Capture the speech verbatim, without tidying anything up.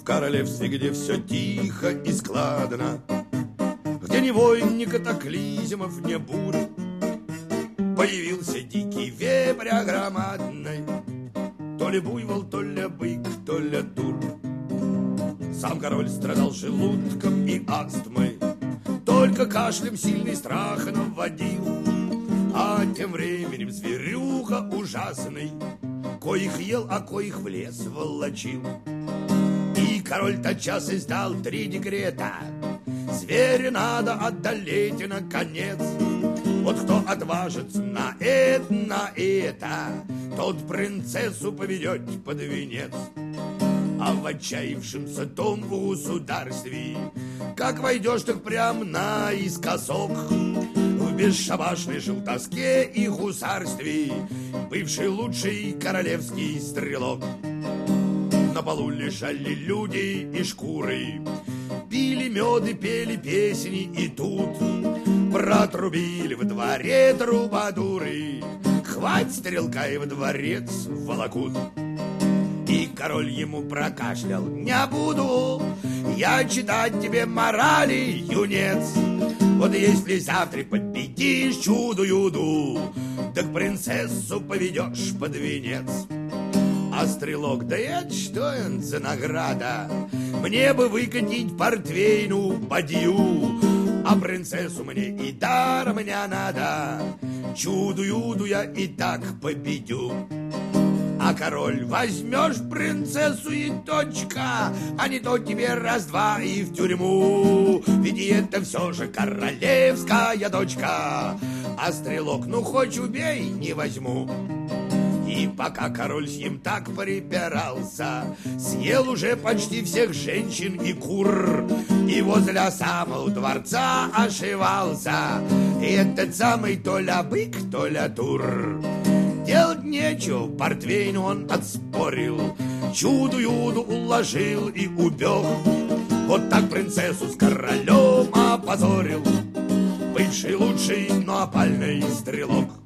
королевстве, где все тихо и складно, где ни войн, ни катаклизмов, ни бур, появился дикий вепрь громадный, то ли буйвол, то ли бык, то ли тур. Сам король страдал желудком и астмой, только кашлем сильный страх наводил. А тем временем зверюга ужасный, коих ел, а коих в лес волочил. И король тотчас издал три декрета: зверя надо одолеть наконец. Вот кто отважится на это, на это, тот принцессу поведет под венец. А в отчаявшемся том государстве, как войдешь, так прям наискосок, в бесшабашной желтоске и гусарстве бывший лучший королевский стрелок. На полу лежали люди и шкуры, пили мед и пели песни, и тут протрубили в дворе трубадуры: хвать стрелка, и в дворец волокут. И король ему прокашлял: не буду я читать тебе морали, юнец. Вот если завтра победишь чудо-юду, так принцессу поведешь под венец. А стрелок: да это что это за награда? Мне бы выкатить портвейну бадью, а принцессу мне и даром не надо. Чудо-юду я и так победю. А король: возьмешь принцессу и точка, а не то тебе раз-два и в тюрьму, ведь это все же королевская дочка. А стрелок: ну хоть убей, не возьму. И пока король с ним так припирался, съел уже почти всех женщин и кур, и возле самого дворца ошивался этот самый то ли бык, то ли тур. Делать нечего, портвейн он отспорил, чудо-юду уложил и убег. Вот так принцессу с королем опозорил бывший лучший, но опальный стрелок.